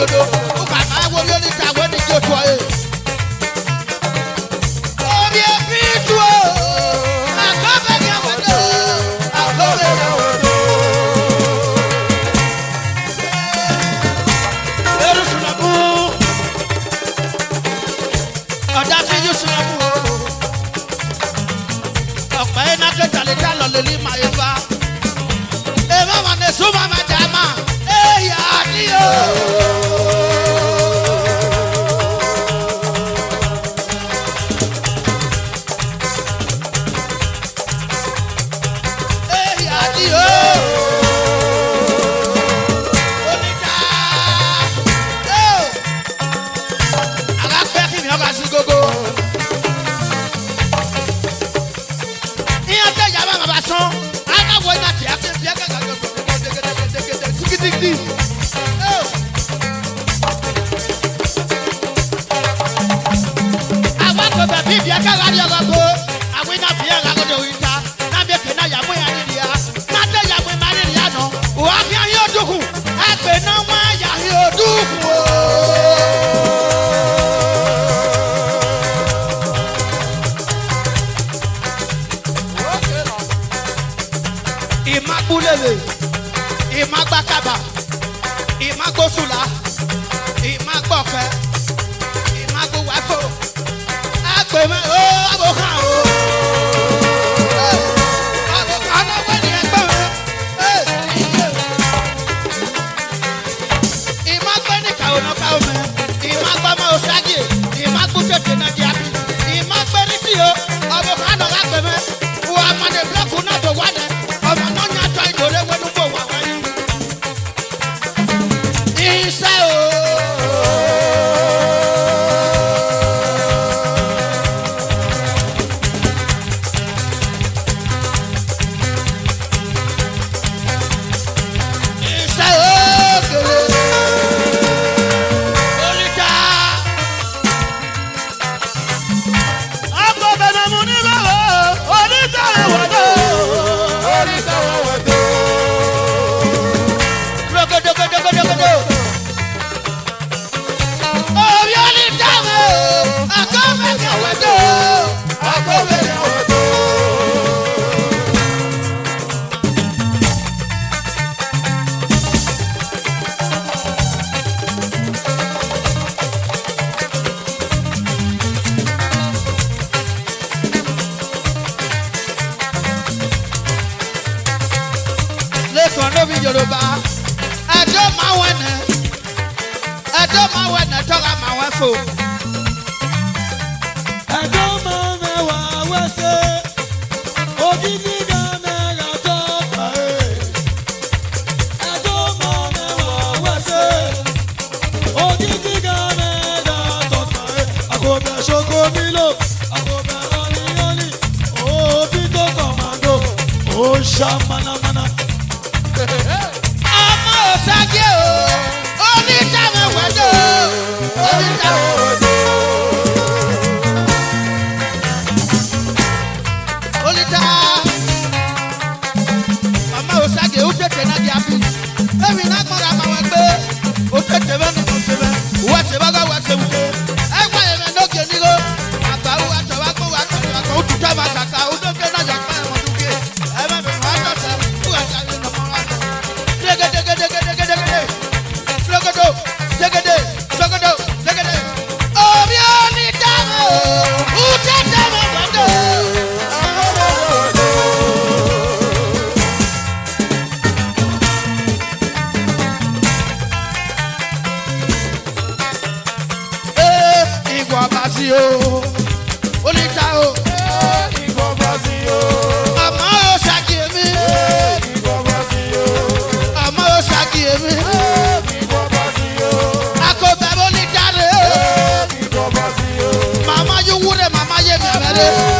dodo. Uka ma wo yo ni ta wo ni jo to e. Obi e bi tu o. Akobe ni awodo. Akobe ni awodo. Eru sunabu. Oda fi ju sunabu. Ọ̀pẹ iná tó jalè já lọ lórí màyífa. Èèmọ̀ wọn ní súnmọ́ máa jà máa. Èyà ni o. Èyà ni o. Oníjà. Alápẹ́ kí mi ọba sí gógó. Aláwọ̀ iná tí a fi fi ẹgbẹ́ gàgẹ́ gẹ́gẹ́gẹ́gẹ́gẹ́ sígídígídí. Àwọn akọ̀bẹ̀ bí ibi ẹgbẹ́ rà ní ọlọ́gbọ́. Àwọn iná fi ẹ̀rọ agodo ìta. Nábì èké náà yàgbé ya nídìí ya. Náté yàgbé máa nídìí ya nọ. Wà á fi ayé odúkù. Ẹgbẹ́ náà wọ́n á yà ayé odúkù o. Imagbulele, imagbakaba, imagbosula, imagbofe, imagbuwafo, agbeme o aboka o. Aboka lọ́wọ́ ni ẹgbẹ́ o. Imagbeni kaona kaome, imagbama osagi, imagbutete na diabi, imagbeni ti o. Aboka lọ́wọ́ agbeme, wo amade bloku na to wane. Ọmọ náà ní àjọ ìdòrè wẹ́nu bò wá wáyé. Iṣẹ́ o. Iṣẹ́ o kèrè. Oríta. Ọkọ̀ bẹ̀rẹ̀ mu ní báwo? Oríta ìwọ̀dọ̀. Yorùbá ẹjọ́ máa wẹ̀nẹ̀ tọ́ka máa wẹ̀ fò. Ẹjọ́ máa mẹ́wàá wẹ́sẹ̀ ògidì gan mẹ́ra tó parí. Ẹjọ́ máa mẹ́wàá wẹ́sẹ̀ ògidì gan mẹ́ra tó parí. Àkọ́bẹ̀ ṣoko nílò àkọ́bẹ̀ rọ́líyọ́lì òbí tó kọ̀mọ́dọ̀ ó ṣá mánámáná. Ọmọ òṣàgé o, onítàwọn wẹ̀dọ̀, onítàwọn wẹ̀dọ̀. Onítà, ọmọ òṣàgé ó tètè náà di àbí. Èmi náà gbọ́dọ̀ àmọ́ wọn pé ó tètè bẹ́ẹ̀ ni mo ṣe bẹ́ẹ̀. Wọ́n ṣe bá wọ́n ṣe wùdó. Ẹgbẹ́ yẹn mẹ́ lókè nílò. Àgbà wo àtọ̀wá kó wà kọ̀ wà kọ̀ ó tún tẹ́ máa ṣàkà ó tó fẹ́ náà yàgbá ẹ̀wọ̀n dúkè. Ẹ̀mẹ́ mi wọ́n á tọ̀tẹ̀ fún àṣà yìí lọ́mọ wa. Obi onítàwọn ó tètè mọ̀ wọ́dọ̀. Ìwọ bá sí o, oníta o. Ìwọ bá sí o. Àmọ́ ó ṣàkíyèmí. Ìwọ bá sí o. Àmọ́ ó ṣàkíyèmí. Ìwọ bá sí o. Akọ̀bẹ̀ oníta rẹ̀ o. Ìwọ bá sí o. Màmá yóò wúrẹ̀ màmá yé mi mẹ́rẹ̀.